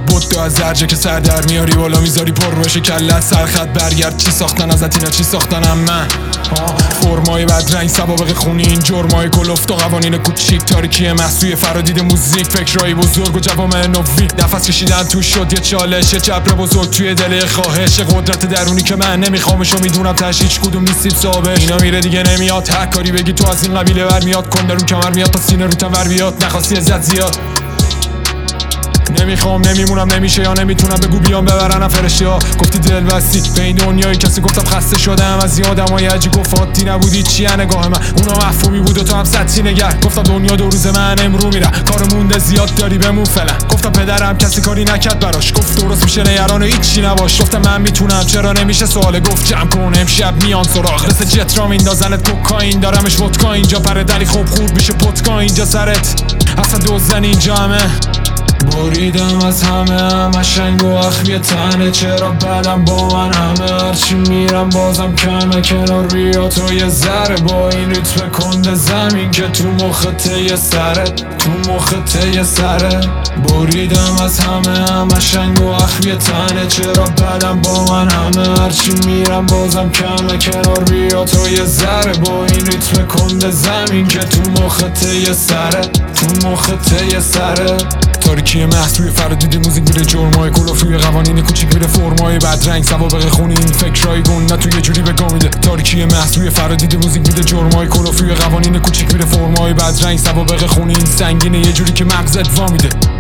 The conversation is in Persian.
بود از درجه که سر در میاری بالا میذاری پر بشه کلت سرخط برگرد چی ساختن ازت اینا چی ساختنم من فرمای بدرنگ سوابق خونی این جرمای کلفت و قوانین کوچیک تاریکی محصوی فرادید موزیک فکرای بزرگ و جوامع نوی نفس کشیدن تو شد یه چالش یه جبر بزرگ توی دل خواهش قدرت درونی که من نمیخوامش و میدونم تاش هیچ کدوم نیستیم صابش اینا میره دیگه نمیاد هر کاری بگی تو از این قبیله برمیاد کن درون کمر میاد تا سینه روتن ور بیاد نخواستی ازت زیاد نمیخوام نمیمونم نمیشه یا نمیتونم بگو بیام ببرنم فرشته ها گفتی دل بستی به این دنیای کسی گفتم خسته شدم از این آدمای عجیب گفاتی نبودی چیه نگاه من اونا مفهومی بود و تو هم سطحی نگر گفتم دنیا دو روز من امرو میره کار مونده زیاد داری بمون فعلا گفتم پدرم کسی کاری نکرد براش گفت درست میشه نگران و هیچی نباش گفتم من میتونم چرا نمیشه سوال گفت جمع کن امشب میان سراغ مثل جت را میندازنت کوکائین دارمش ودکا اینجا پر دلی خوب خورد میشه پتکا اینجا سرت اصلا دوزن اینجا همه بریدم از همه شنگ و اخوی تنه چرا بدم با من همه هرچی میرم بازم کمه کنار بیا تو یه ذره با این ریتم کنده زمین که تو مخت یه سره تو مخت یه سره بریدم از همه شنگ و اخوی تنه چرا بدم با من همه هرچی میرم بازم کمه کنار بیا تو یه ذره با این ریتم کنده زمین که تو مخت یه سره تو مخت یه سره تاریکی محصوی فرادید موزیک میره جرمای کلافی قوانین کوچیک میره فرمای بدرنگ سوابق خونی این فکرای گون نه تو یه جوری بگا میده تاریکی محصوی فرادید موزیک میره جرمای کلافی قوانین کوچیک میره فرمای بدرنگ سوابق خونی این سنگینه یه جوری که مغزت وا میده